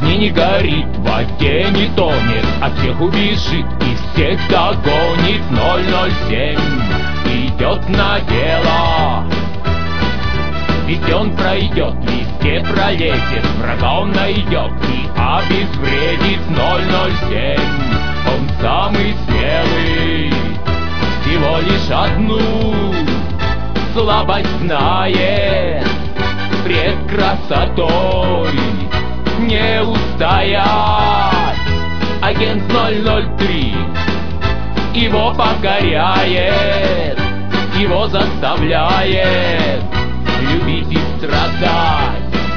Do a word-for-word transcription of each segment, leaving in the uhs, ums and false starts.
огне не горит, в воде не тонет, от всех убежит и всех догонит. Ноль ноль семь идет на дело, везде он пройдет, везде пролезет, врага он найдет и обезвредит. Ноль ноль семь, он самый смелый, всего лишь одну слабость знает, пред красотой не устоять. Агент ноль ноль три его покоряет, его заставляет любить и страдать.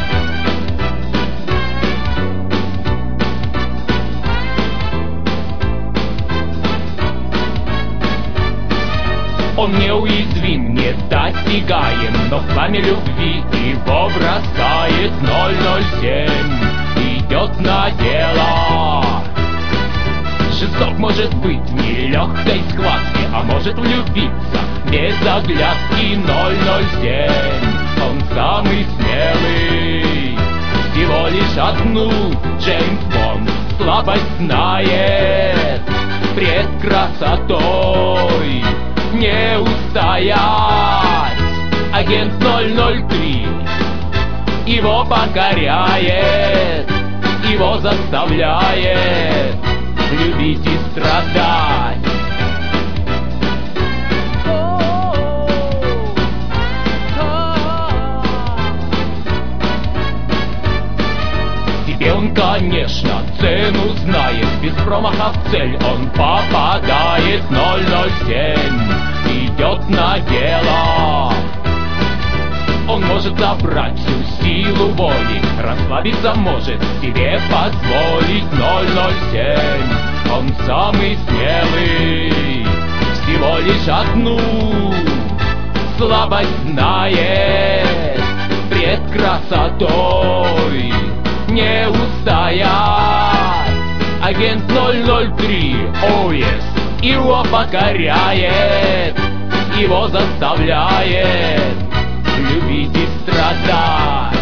Он неуязвим, недосягаем, но в пламя любви его бросает. Ноль ноль семь идет на дело. Жесток может быть в нелегкой схватке, а может влюбиться без оглядки. Ноль ноль семь, он самый смелый, всего лишь одну Джеймс Бонд слабость знает, пред красотой не устоять. Агент ноль ноль три его покоряет, его заставляет любить и страдать. Себе он, конечно, цену знает, без промаха в цель он попадает. Ноль ноль семь идет на дело. Он может забрать всю силу воли, расслабиться может себе позволить. Ноль ноль семь, он самый смелый, всего лишь одну слабость знает, пред красотой не устоять. Агент ноль ноль три, oh yes, его покоряет, его заставляет любить и страдать.